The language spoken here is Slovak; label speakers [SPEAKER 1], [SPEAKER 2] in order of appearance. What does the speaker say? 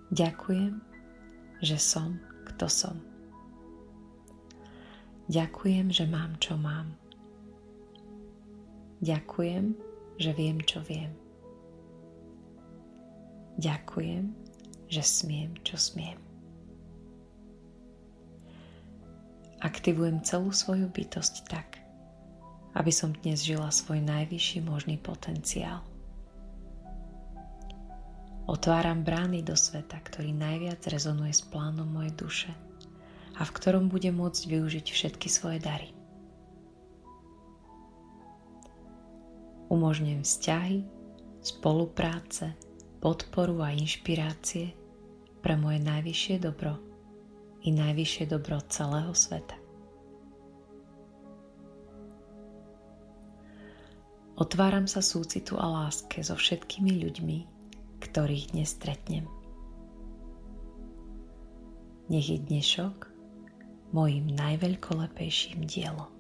[SPEAKER 1] Ďakujem, že som, kto som. Ďakujem, že mám, čo mám. Ďakujem, že viem, čo viem. Ďakujem, že smiem, čo smiem. Aktivujem celú svoju bytosť tak, aby som dnes žila svoj najvyšší možný potenciál. Otváram brány do sveta, ktorý najviac rezonuje s plánom mojej duše a v ktorom budem môcť využiť všetky svoje dary. Umožňujem vzťahy, spolupráce, podporu a inšpirácie pre moje najvyššie dobro i najvyššie dobro celého sveta. Otváram sa súcitu a láske so všetkými ľuďmi, ktorých dnes stretnem. Nech je dnešok mojím najveľkolepejším dielom.